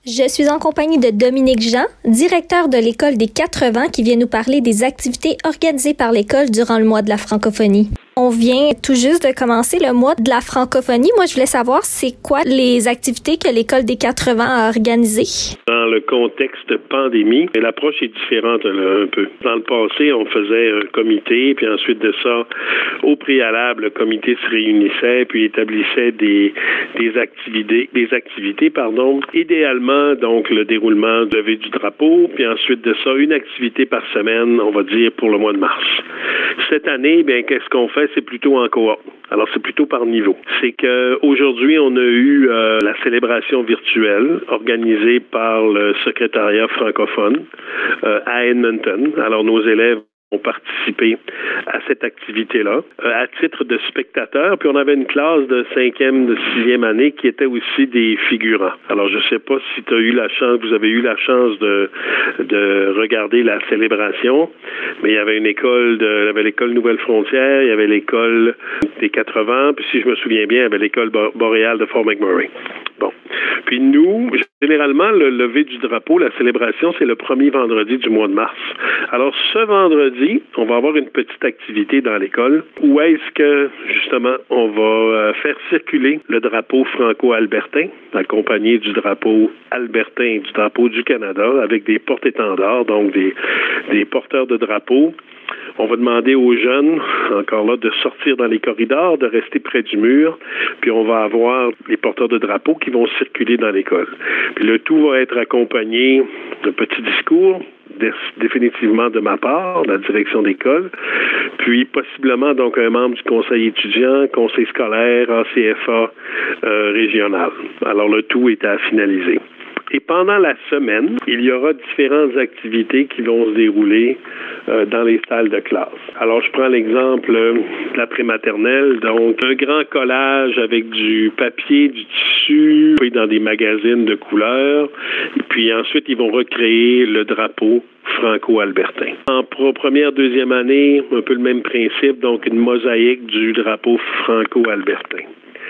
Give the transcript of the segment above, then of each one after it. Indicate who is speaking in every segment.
Speaker 1: Je suis en compagnie de Dominique Jean, directeur de l'École des 80, qui vient nous parler des activités organisées par l'école durant le mois de la francophonie. On vient tout juste de commencer le mois de la francophonie. Moi, je voulais savoir, c'est quoi les activités que l'École des 80 a organisées?
Speaker 2: Dans le contexte pandémie, l'approche est différente là, un peu. Dans le passé, on faisait un comité, puis ensuite de ça, au préalable, le comité se réunissait, puis établissait des activités, idéalement, donc le déroulement de levée du drapeau, puis ensuite de ça, une activité par semaine, on va dire, pour le mois de mars. Cette année, bien, qu'est-ce qu'on fait? C'est plutôt en cohorte. Alors, c'est plutôt par niveau. C'est qu'aujourd'hui, on a eu la célébration virtuelle organisée par le secrétariat francophone à Edmonton. Alors, nos élèves ont participé à cette activité-là à titre de spectateurs. Puis on avait une classe de 5e, de 6e année qui était aussi des figurants. Alors je ne sais pas si vous avez eu la chance de regarder la célébration, mais il y avait l'école Nouvelle-Frontière, il y avait l'école des 80, puis si je me souviens bien, il y avait l'école boréale de Fort McMurray. Bon. Puis nous, généralement, le lever du drapeau, la célébration, c'est le premier vendredi du mois de mars. Alors, ce vendredi, on va avoir une petite activité dans l'école où est-ce que, justement, on va faire circuler le drapeau franco-albertain, accompagné du drapeau albertain et du drapeau du Canada, avec des porte-étendards, donc des porteurs de drapeaux. On va demander aux jeunes, encore là, de sortir dans les corridors, de rester près du mur, puis on va avoir les porteurs de drapeaux qui vont circuler dans l'école. Puis le tout va être accompagné d'un petit discours, définitivement de ma part, de la direction d'école, puis possiblement donc un membre du conseil étudiant, conseil scolaire, ACFA régional. Alors le tout est à finaliser. Et pendant la semaine, il y aura différentes activités qui vont se dérouler dans les salles de classe. Alors, je prends l'exemple de la prématernelle, donc un grand collage avec du papier, du tissu, puis dans des magazines de couleurs. Et puis ensuite, ils vont recréer le drapeau franco-albertain. En première, deuxième année, un peu le même principe, donc une mosaïque du drapeau franco-albertain.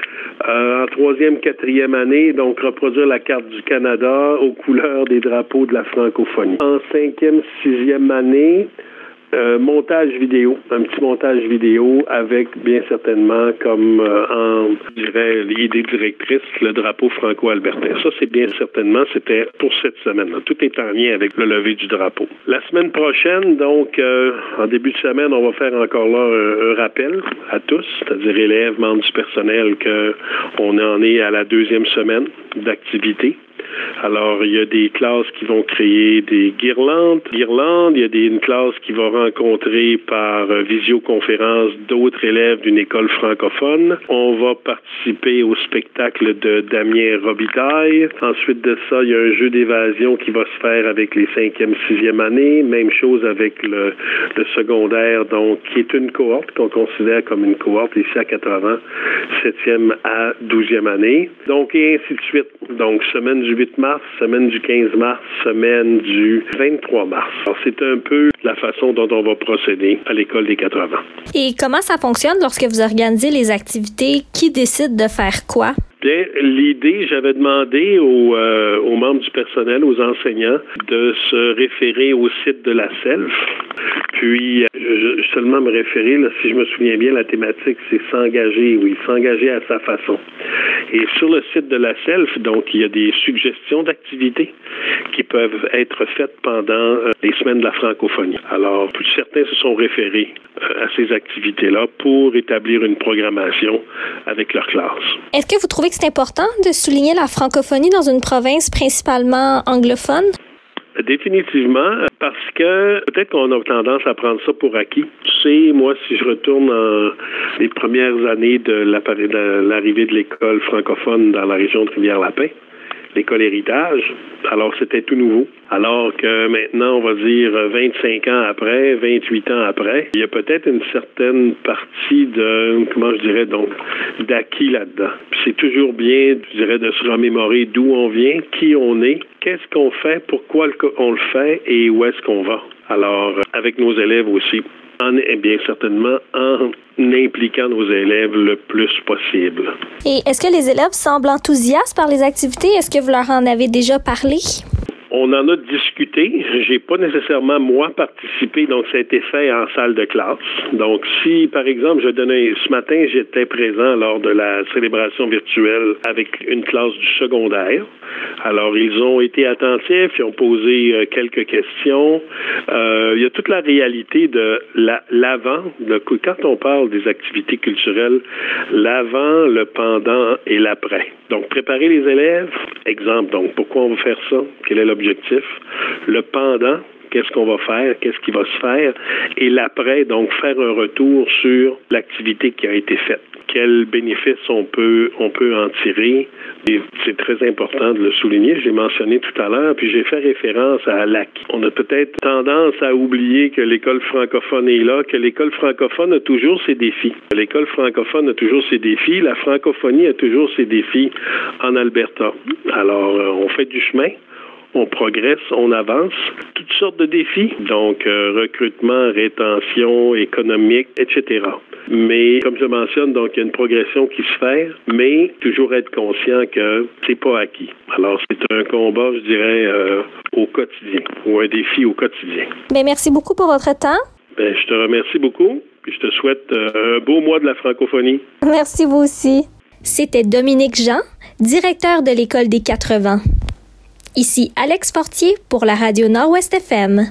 Speaker 2: En troisième, quatrième année, donc reproduire la carte du Canada aux couleurs des drapeaux de la francophonie. En cinquième, sixième année, montage vidéo, un petit montage vidéo avec bien certainement comme l'idée directrice, le drapeau franco-albertain. Ça, c'est bien certainement, c'était pour cette semaine-là. Tout est en lien avec le lever du drapeau. La semaine prochaine, donc, en début de semaine, on va faire encore là un rappel à tous, c'est-à-dire élèves, membres du personnel, qu'on en est à la deuxième semaine d'activité. Alors, il y a des classes qui vont créer des guirlandes. Il y a une classe qui va rencontrer par visioconférence d'autres élèves d'une école francophone. On va participer au spectacle de Damien Robitaille. Ensuite de ça, il y a un jeu d'évasion qui va se faire avec les 5e, 6e années. Même chose avec le secondaire, donc, qui est une cohorte qu'on considère comme une cohorte ici à 80, 7e à 12e année. Donc, et ainsi de suite. Donc, semaine du 8 mars, semaine du 15 mars, semaine du 23 mars. Alors, c'est un peu la façon dont on va procéder à l'École des 80.
Speaker 1: Et comment ça fonctionne lorsque vous organisez les activités? Qui décide de faire quoi?
Speaker 2: Bien, l'idée, j'avais demandé aux membres du personnel, aux enseignants, de se référer au site de la SELF. Puis, je seulement me référer, là, si je me souviens bien, la thématique, c'est s'engager à sa façon. Et sur le site de la SELF, donc, il y a des suggestions d'activités qui peuvent être faites pendant les semaines de la francophonie. Alors, certains se sont référés à ces activités-là pour établir une programmation avec leur classe.
Speaker 1: Est-ce que vous trouvez que c'est important de souligner la francophonie dans une province principalement anglophone?
Speaker 2: Définitivement, parce que peut-être qu'on a tendance à prendre ça pour acquis. Tu sais, moi, si je retourne dans les premières années de l'arrivée de l'école francophone dans la région de Rivière-Lapin, l'école Héritage, alors c'était tout nouveau. Alors que maintenant, on va dire 25 ans après, 28 ans après, il y a peut-être une certaine partie d'acquis là-dedans. Puis c'est toujours bien, je dirais, de se remémorer d'où on vient, qui on est, qu'est-ce qu'on fait, pourquoi on le fait et où est-ce qu'on va. Alors, avec nos élèves aussi, bien certainement en impliquant nos élèves le plus possible.
Speaker 1: Et est-ce que les élèves semblent enthousiastes par les activités? Est-ce que vous leur en avez déjà parlé?
Speaker 2: On en a discuté. J'ai pas nécessairement, moi, participé, donc ça a été fait en salle de classe. Donc, si, par exemple, ce matin, j'étais présent lors de la célébration virtuelle avec une classe du secondaire. Alors, ils ont été attentifs, ils ont posé quelques questions. Il y a toute la réalité de l'avant. Quand on parle des activités culturelles, l'avant, le pendant et l'après. Donc, préparer les élèves. Exemple, donc, pourquoi on va faire ça? Quel est l'objectif? Le pendant, qu'est-ce qu'on va faire? Qu'est-ce qui va se faire? Et l'après, donc, faire un retour sur l'activité qui a été faite. Quels bénéfices on peut en tirer? Et c'est très important de le souligner. J'ai mentionné tout à l'heure, puis j'ai fait référence à l'ACI. On a peut-être tendance à oublier que l'école francophone est là, que l'école francophone a toujours ses défis. L'école francophone a toujours ses défis. La francophonie a toujours ses défis en Alberta. Alors, on fait du chemin. On progresse, on avance, toutes sortes de défis, donc recrutement, rétention, économique, etc. Mais comme je mentionne, donc il y a une progression qui se fait, mais toujours être conscient que c'est pas acquis. Alors c'est un combat, je dirais, au quotidien, ou un défi au quotidien.
Speaker 1: Bien, merci beaucoup pour votre temps.
Speaker 2: Bien, je te remercie beaucoup, puis je te souhaite un beau mois de la francophonie.
Speaker 1: Merci vous aussi. C'était Dominique Jean, directeur de l'École des 80. Ici Alex Fortier pour la radio Nord-Ouest FM.